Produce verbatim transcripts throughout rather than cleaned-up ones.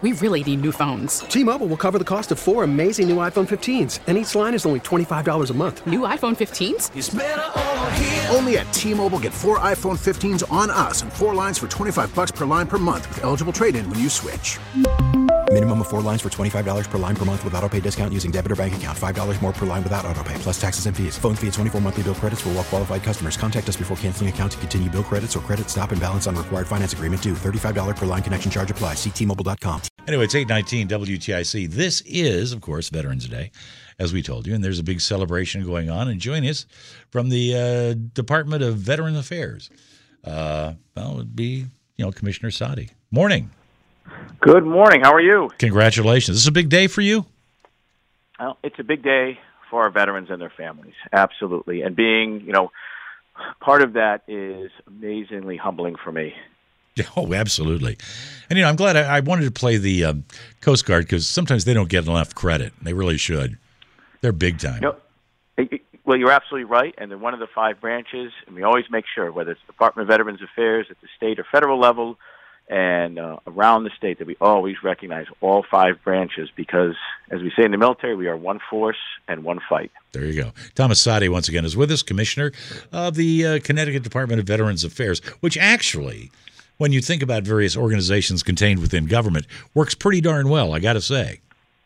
We really need new phones. T-Mobile will cover the cost of four amazing new iPhone fifteens, and each line is only twenty-five dollars a month. New iPhone fifteens? It's better over here. Only at T-Mobile, get four iPhone fifteens on us and four lines for twenty-five dollars per line per month with eligible trade-in when you switch. Minimum of four lines for twenty-five dollars per line per month with autopay discount using debit or bank account. five dollars more per line without autopay, plus taxes and fees. Phone fee at twenty-four monthly bill credits for well-qualified customers. Contact us before canceling account to continue bill credits or credit stop and balance on required finance agreement due. thirty-five dollars per line connection charge applies. See T Mobile dot com. Anyway, it's eight nineteen W T I C. This is, of course, Veterans Day, as we told you, and there's a big celebration going on. And join us from the uh, Department of Veteran Affairs. Uh, well, it would be, you know, Commissioner Sadi. Morning. Good morning. How are you? Congratulations. This is a big day for you? Well, it's a big day for our veterans and their families, absolutely. And being, you know, part of that is amazingly humbling for me. Oh, absolutely. And, you know, I'm glad I, I wanted to play the um, Coast Guard because sometimes they don't get enough credit. They really should. They're big time. You know, it, it, well, you're absolutely right. And they're one of the five branches. And we always make sure, whether it's the Department of Veterans Affairs at the state or federal level, and uh, around the state, that we always recognize all five branches because, as we say in the military, we are one force and one fight. There you go. Thomas Sadi, once again, is with us, Commissioner of the uh, Connecticut Department of Veterans Affairs, which actually, when you think about various organizations contained within government, works pretty darn well, I got to say.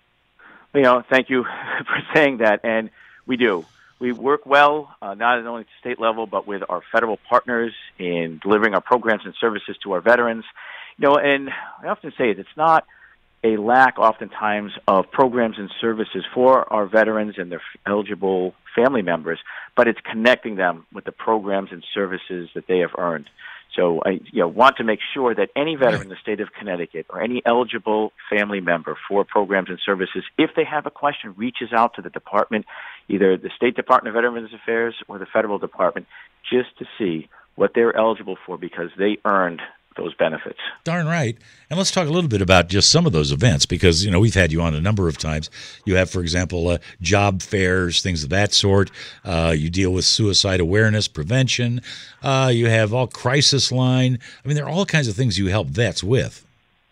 You know, thank you for saying that, and we do. We work well, uh, not only at the state level, but with our federal partners in delivering our programs and services to our veterans. You know, and I often say it, it's not a lack, oftentimes, of programs and services for our veterans and their eligible family members, but it's connecting them with the programs and services that they have earned. So I you know, want to make sure that any veteran in the state of Connecticut or any eligible family member for programs and services, if they have a question, reaches out to the department, either the State Department of Veterans Affairs or the federal department, just to see what they're eligible for because they earned those benefits. Darn right. And let's talk a little bit about just some of those events because, you know, we've had you on a number of times. You have, for example, uh, job fairs, things of that sort. Uh, you deal with suicide awareness, prevention. Uh, you have all crisis line. I mean, there are all kinds of things you help vets with.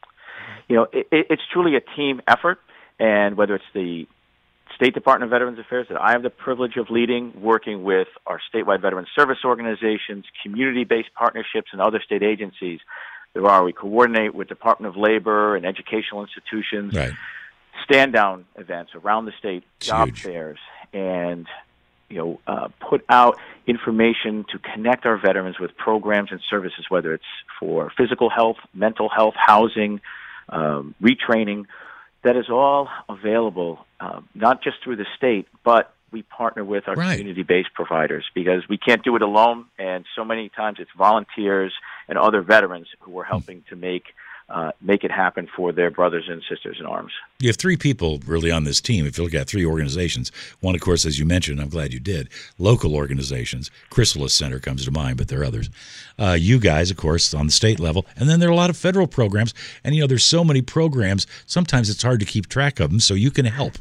You know, it, it's truly a team effort, and whether it's the State Department of Veterans Affairs that I have the privilege of leading, working with our statewide veteran service organizations, community-based partnerships, and other state agencies. There are, we coordinate with Department of Labor and educational institutions, right. stand-down events around the state, It's job huge. fairs, and you know, uh, put out information to connect our veterans with programs and services, whether it's for physical health, mental health, housing, um, retraining. That is all available, uh, not just through the state, but we partner with our right. community-based providers because we can't do it alone, and so many times it's volunteers and other veterans who are helping mm. to make uh, make it happen for their brothers and sisters in arms. You have three people really on this team. If you look at three organizations, one, of course, as you mentioned, I'm glad you did, local organizations. Chrysalis Center comes to mind, but there are others. Uh, you guys, of course, on the state level. And then there are a lot of federal programs. And, you know, there's so many programs, sometimes it's hard to keep track of them, so you can help.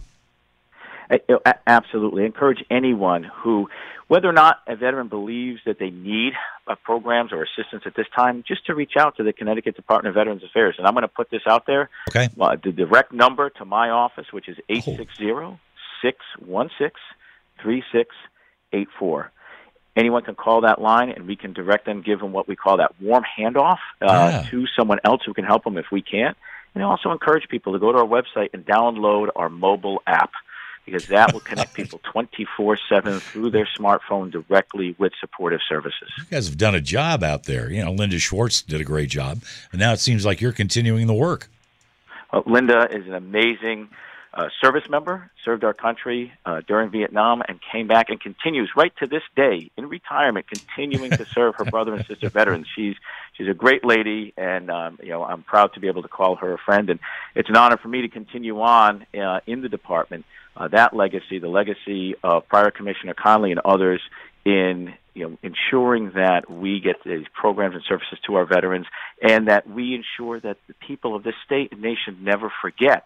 Absolutely. I encourage anyone who, whether or not a veteran believes that they need uh, programs or assistance at this time, just to reach out to the Connecticut Department of Veterans Affairs. And I'm going to put this out there. Okay. Uh, the direct number to my office, which is eight six zero, six one six, three six eight four. Anyone can call that line, and we can direct them, give them what we call that warm handoff uh, yeah. to someone else who can help them if we can't. And I also encourage people to go to our website and download our mobile app, because that will connect people twenty-four seven through their smartphone directly with supportive services. You guys have done a job out there. You know, Linda Schwartz did a great job, and now it seems like you're continuing the work. Well, Linda is an amazing uh, service member, served our country uh, during Vietnam, and came back and continues right to this day in retirement, continuing to serve her brother and sister veterans. She's she's a great lady, and um, you know, I'm proud to be able to call her a friend, and it's an honor for me to continue on uh, in the department. Uh, that legacy, the legacy of prior Commissioner Conley and others in you know ensuring that we get these programs and services to our veterans, and that we ensure that the people of this state and nation never forget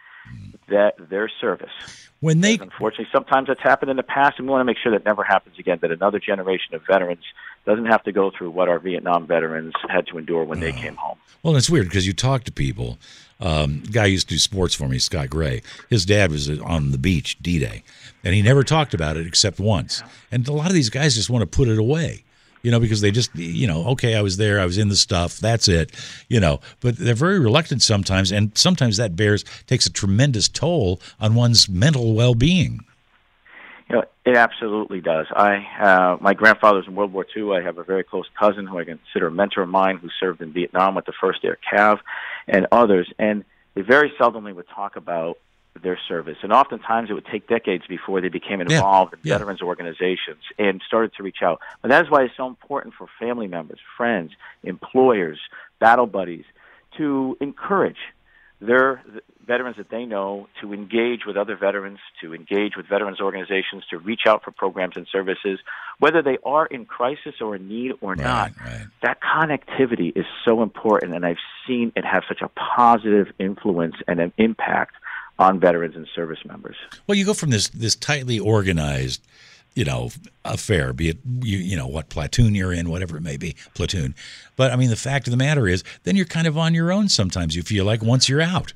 that their service. When they, because unfortunately, sometimes that's happened in the past, and we want to make sure that never happens again. That another generation of veterans doesn't have to go through what our Vietnam veterans had to endure when they came home. Well, it's weird because you talk to people. Um, guy used to do sports for me, Scott Gray. His dad was on the beach D-Day, and he never talked about it except once. And a lot of these guys just want to put it away, you know, because they just, you know, okay, I was there, I was in the stuff, that's it, you know. But they're very reluctant sometimes, and sometimes that bears takes a tremendous toll on one's mental well-being. You know, it absolutely does. I, uh, my grandfather was in World War Two. I have a very close cousin who I consider a mentor of mine who served in Vietnam with the first Air Cav and others. And they very seldomly would talk about their service. And oftentimes it would take decades before they became involved yeah. in yeah. veterans organizations and started to reach out. But that is why it's so important for family members, friends, employers, battle buddies to encourage their veterans that they know to engage with other veterans, to engage with veterans organizations, to reach out for programs and services, whether they are in crisis or in need or right, not. Right. That connectivity is so important, and I've seen it have such a positive influence and an impact on veterans and service members. Well, you go from this this tightly organized, you know, affair, be it, you, you know, what platoon you're in, whatever it may be, platoon. But, I mean, the fact of the matter is, then you're kind of on your own sometimes, you feel like, once you're out.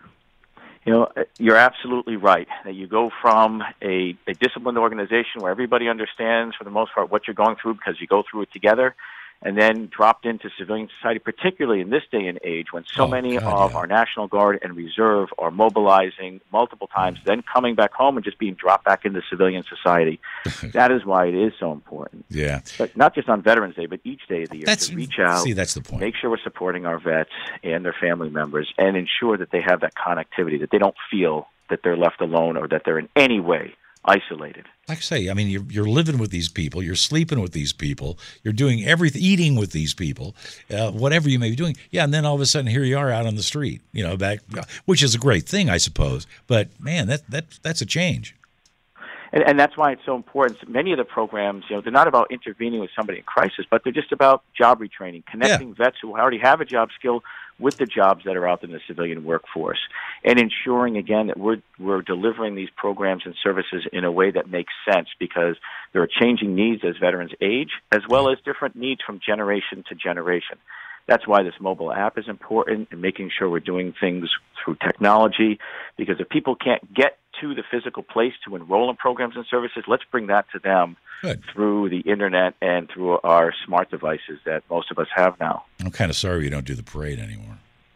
You know, you're absolutely right. That you go from a, a disciplined organization where everybody understands, for the most part, what you're going through because you go through it together, and then dropped into civilian society, particularly in this day and age when so oh, many God, of yeah. our National Guard and Reserve are mobilizing multiple times, mm. then coming back home and just being dropped back into civilian society. That is why it is so important. Yeah. But not just on Veterans Day, but each day of the year that's, to reach out. See, that's the point. Make sure we're supporting our vets and their family members and ensure that they have that connectivity, that they don't feel that they're left alone or that they're in any way isolated. Like I say, I mean, you're, you're living with these people, you're sleeping with these people, you're doing everything, eating with these people, uh, whatever you may be doing. Yeah, and then all of a sudden, here you are out on the street, you know, back, which is a great thing, I suppose. But man, that that that's a change. And, and that's why it's so important. Many of the programs, you know, they're not about intervening with somebody in crisis, but they're just about job retraining, connecting yeah. vets who already have a job skill with the jobs that are out in the civilian workforce, and ensuring, again, that we're, we're delivering these programs and services in a way that makes sense because there are changing needs as veterans age, as well as different needs from generation to generation. That's why this mobile app is important and making sure we're doing things through technology, because if people can't get to the physical place to enroll in programs and services, let's bring that to them Good. Through the internet and through our smart devices that most of us have now. I'm kind of sorry you don't do the parade anymore.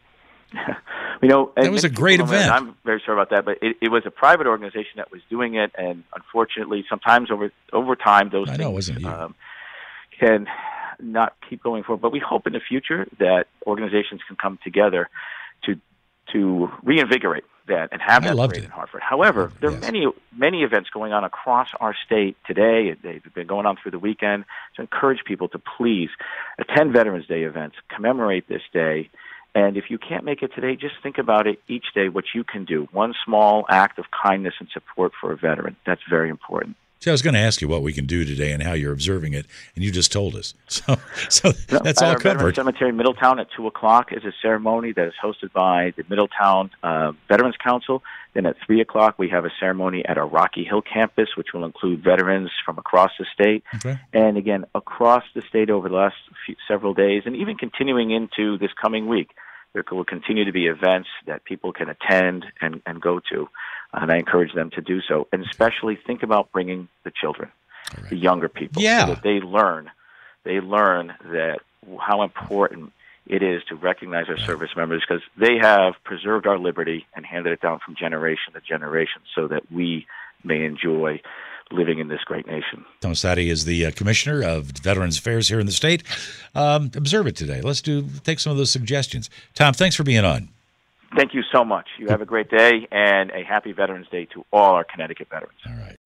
You know, that was a great event. I'm very sorry about that, but it, it was a private organization that was doing it, and unfortunately, sometimes over over time, those I things know, it wasn't you. Um, can not keep going forward. But we hope in the future that organizations can come together to to reinvigorate that and have I that loved parade it. in Hartford. However, there yes. are many many events going on across our state today. They've been going on through the weekend to encourage people to please attend Veterans Day events, commemorate this day. And if you can't make it today, just think about it each day, what you can do. One small act of kindness and support for a veteran. That's very important. See, I was going to ask you what we can do today and how you're observing it, and you just told us. So, so no, that's all our covered. Veterans Cemetery in Middletown at two o'clock is a ceremony that is hosted by the Middletown uh, Veterans Council. Then at three o'clock, we have a ceremony at our Rocky Hill campus, which will include veterans from across the state. Okay. And again, across the state over the last few, several days, and even continuing into this coming week, there will continue to be events that people can attend and, and go to. And I encourage them to do so. And especially think about bringing the children, right. the younger people, yeah. so that they learn, they learn that how important it is to recognize our right. service members, because they have preserved our liberty and handed it down from generation to generation so that we may enjoy living in this great nation. Tom Sadi is the uh, Commissioner of Veterans Affairs here in the state. Um, observe it today. Let's do take some of those suggestions. Tom, thanks for being on. Thank you so much. You have a great day, and a happy Veterans Day to all our Connecticut veterans. All right.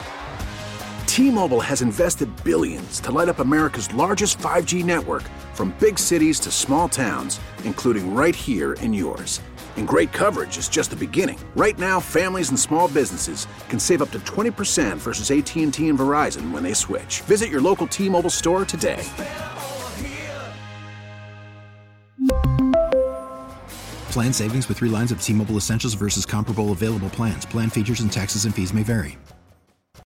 T-Mobile has invested billions to light up America's largest five G network, from big cities to small towns, including right here in yours. And great coverage is just the beginning. Right now, families and small businesses can save up to twenty percent versus A T and T and Verizon when they switch. Visit your local T-Mobile store today. Plan savings with three lines of T-Mobile Essentials versus comparable available plans. Plan features and taxes and fees may vary.